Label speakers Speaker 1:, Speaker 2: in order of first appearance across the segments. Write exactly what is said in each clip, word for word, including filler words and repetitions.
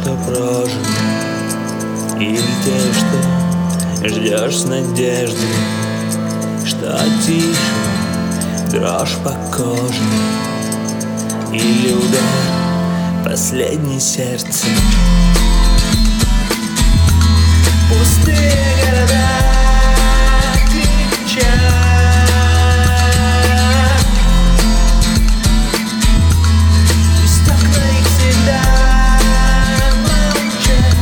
Speaker 1: что прожил, или те, что ждешь с надеждой, что тише дрожь по коже, или удар последней сердца. Пустые города кричат, пусть окна их всегда молчат.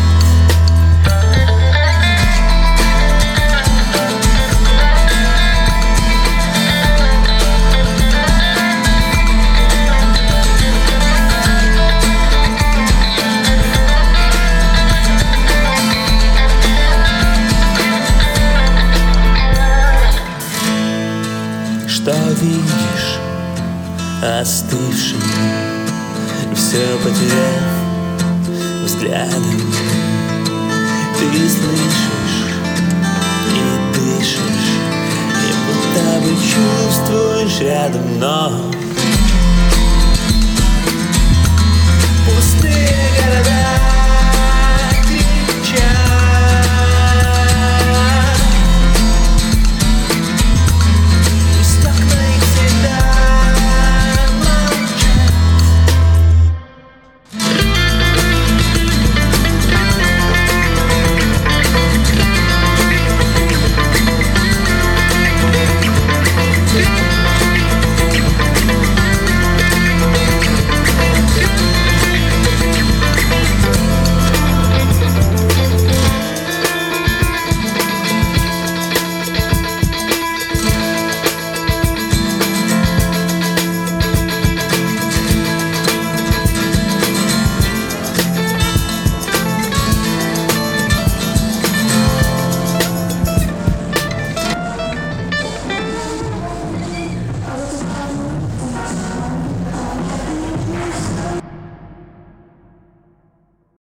Speaker 1: Что видишь, остывший, все потеряв взглядом, ты слышишь и дышишь, и будто бы чувствуешь рядом, но